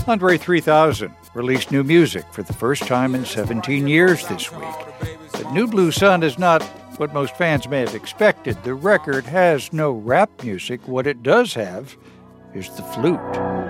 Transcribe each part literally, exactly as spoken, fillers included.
Andre three thousand released new music for the first time in seventeen years this week. But New Blue Sun is not what most fans may have expected. The record has no rap music. What it does have is the flute.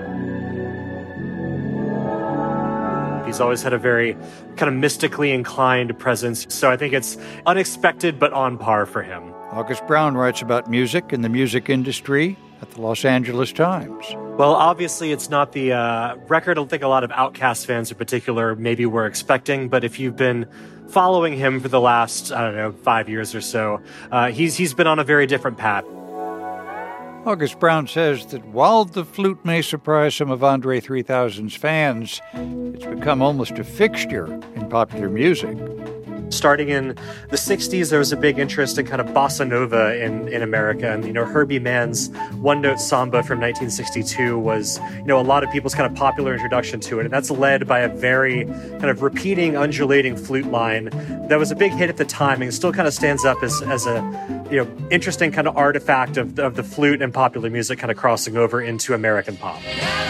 He's always had a very kind of mystically inclined presence, so I think it's unexpected but on par for him. August Brown writes about music and the music industry at the Los Angeles Times. Well, obviously, it's not the uh, record I don't think a lot of Outkast fans in particular maybe were expecting, but if you've been following him for the last, I don't know, five years or so, uh, he's he's been on a very different path. August Brown says that while the flute may surprise some of Andre three thousand's fans, it's become almost a fixture in popular music. Starting in the sixties, there was a big interest in kind of bossa nova in, in America. And, you know, Herbie Mann's One Note Samba from nineteen sixty-two was, you know, a lot of people's kind of popular introduction to it. And that's led by a very kind of repeating, undulating flute line that was a big hit at the time and still kind of stands up as, as a, you know, interesting kind of artifact of, of the flute and popular music kind of crossing over into American pop.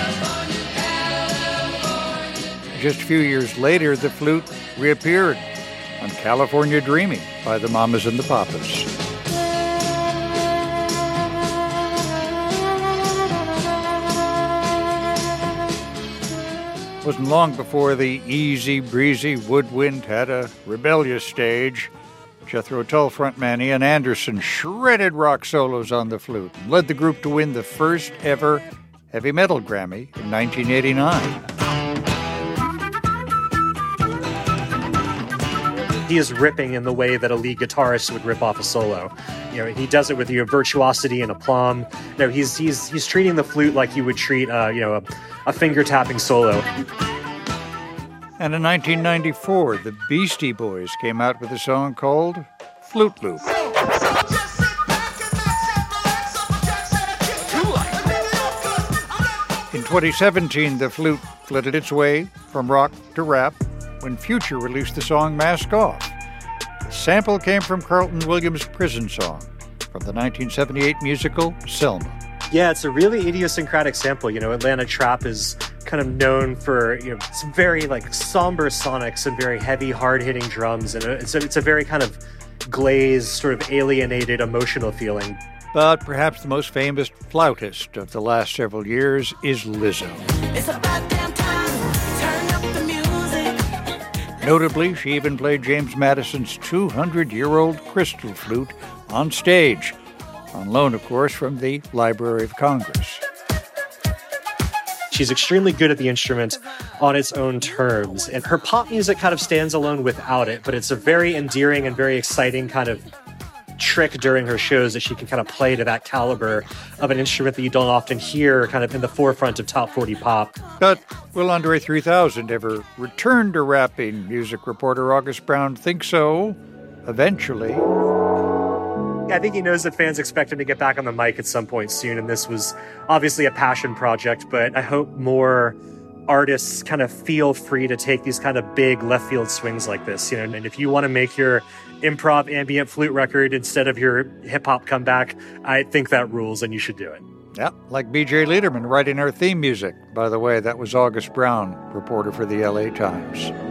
Just a few years later, the flute reappeared on California Dreaming by the Mamas and the Papas. It wasn't long before the easy breezy woodwind had a rebellious stage. Jethro Tull frontman Ian Anderson shredded rock solos on the flute and led the group to win the first ever heavy metal Grammy in nineteen eighty-nine. He is ripping in the way that a lead guitarist would rip off a solo. You know, he does it with you know, virtuosity and aplomb. You know, he's he's he's treating the flute like you would treat uh, you know a, a finger tapping solo. And in nineteen ninety-four, the Beastie Boys came out with a song called Flute Loop. In twenty seventeen, the flute flitted its way from rock to rap when Future released the song Mask Off. The sample came from Carlton Williams' Prison Song from the nineteen seventy-eight musical Selma. Yeah, it's a really idiosyncratic sample. You know, Atlanta Trap is kind of known for, you know, some very like somber sonics and very heavy, hard-hitting drums. And it's a, it's a very kind of glazed, sort of alienated, emotional feeling. But perhaps the most famous flautist of the last several years is Lizzo. It's about damn time. Turn up the music. Notably, she even played James Madison's two hundred year old crystal flute on stage, on loan, of course, from the Library of Congress. She's extremely good at the instrument on its own terms, and her pop music kind of stands alone without it, but it's a very endearing and very exciting kind of trick during her shows that she can kind of play to that caliber of an instrument that you don't often hear kind of in the forefront of top forty pop. But will Andre three thousand ever return to rapping? Music reporter August Brown thinks so, eventually. I think he knows that fans expect him to get back on the mic at some point soon, and this was obviously a passion project, but I hope more artists kind of feel free to take these kind of big left field swings like this, you know. And if you want to make your improv ambient flute record instead of your hip-hop comeback, I think that rules, and you should do it. Yeah, like B J Liederman writing our theme music. By the way, that was August Brown, reporter for the L A Times.